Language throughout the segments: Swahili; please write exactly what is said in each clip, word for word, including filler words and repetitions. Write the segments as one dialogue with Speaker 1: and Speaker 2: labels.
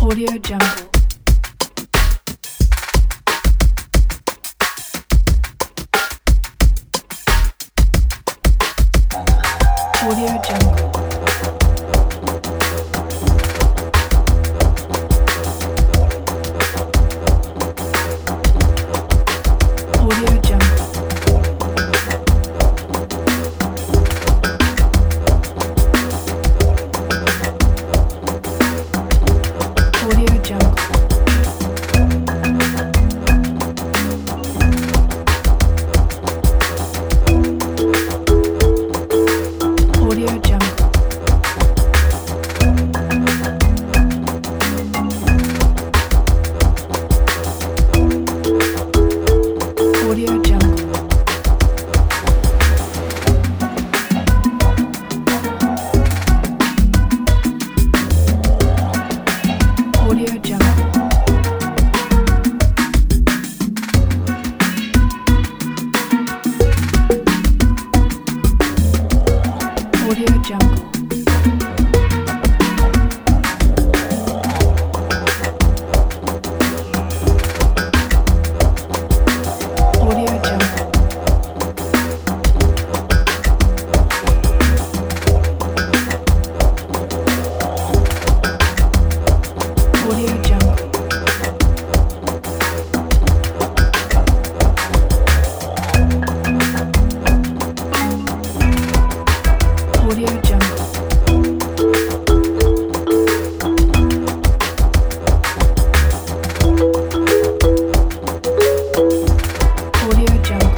Speaker 1: Audio Jungle. Audio Jungle. Audio Jungle. Audio Jungle. Audio Jungle. Audio Jungle. Audio Jungle. Audio Jungle. Audio Jungle. Audio Jungle. Audio Jungle. Audio Jungle.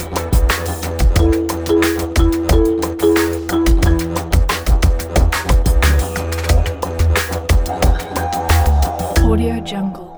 Speaker 1: Audio Jungle.